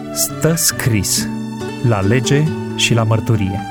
Stă scris la lege și la mărturie.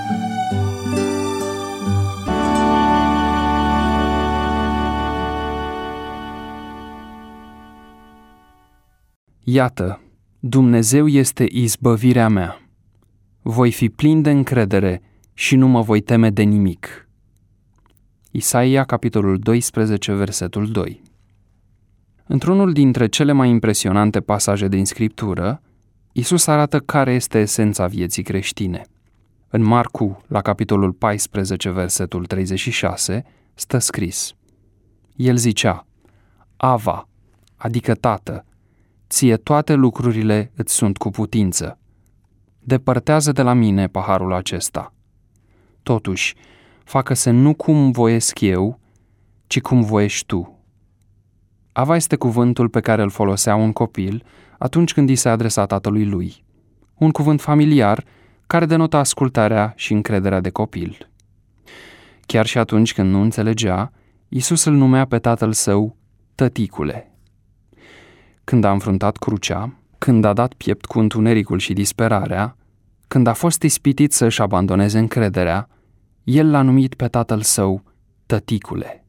Iată, Dumnezeu este izbăvirea mea. Voi fi plin de încredere și nu mă voi teme de nimic. Isaia, capitolul 12, versetul 2. Într-unul dintre cele mai impresionante pasaje din Scriptură, Iisus arată care este esența vieții creștine. În Marcu, la capitolul 14, versetul 36, stă scris: El zicea: Ava, adică Tată, ție toate lucrurile îți sunt cu putință. Depărtează de la mine paharul acesta. Totuși, facă-se nu cum voiesc eu, ci cum voiești tu. Ava este cuvântul pe care îl folosea un copil atunci când i se adresa tatălui lui. Un cuvânt familiar care denota ascultarea și încrederea de copil. Chiar și atunci când nu înțelegea, Iisus îl numea pe tatăl său tăticule. Când a înfruntat crucea, când a dat piept cu întunericul și disperarea, când a fost ispitit să își abandoneze încrederea, el l-a numit pe tatăl său tăticule.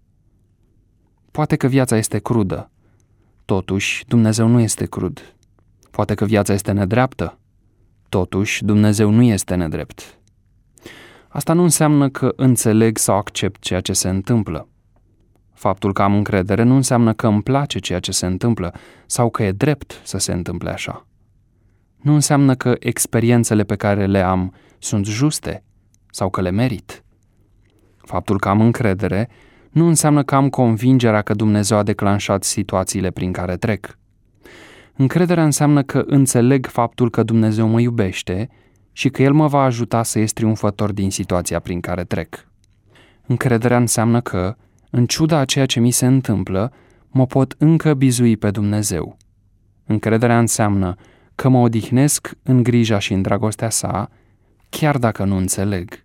Poate că viața este crudă, totuși Dumnezeu nu este crud. Poate că viața este nedreaptă, totuși Dumnezeu nu este nedrept. Asta nu înseamnă că înțeleg sau accept ceea ce se întâmplă. Faptul că am încredere nu înseamnă că îmi place ceea ce se întâmplă sau că e drept să se întâmple așa. Nu înseamnă că experiențele pe care le am sunt juste sau că le merit. Faptul că am încredere nu înseamnă că am convingerea că Dumnezeu a declanșat situațiile prin care trec. Încrederea înseamnă că înțeleg faptul că Dumnezeu mă iubește și că El mă va ajuta să ies triumfător din situația prin care trec. Încrederea înseamnă că, în ciuda a ceea ce mi se întâmplă, mă pot încă bizui pe Dumnezeu. Încrederea înseamnă că mă odihnesc în grija și în dragostea sa, chiar dacă nu înțeleg.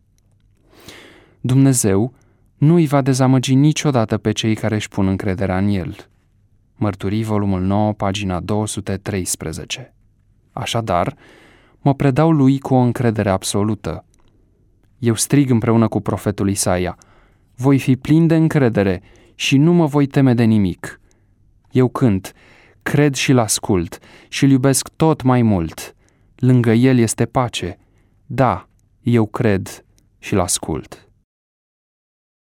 Dumnezeu nu îi va dezamăgi niciodată pe cei care își pun încrederea în El. Mărturii, volumul 9, pagina 213. Așadar, mă predau lui cu o încredere absolută. Eu strig împreună cu profetul Isaia: voi fi plin de încredere și nu mă voi teme de nimic. Eu cânt, cred și-l ascult și-l iubesc tot mai mult. Lângă el este pace. Da, eu cred și-l ascult.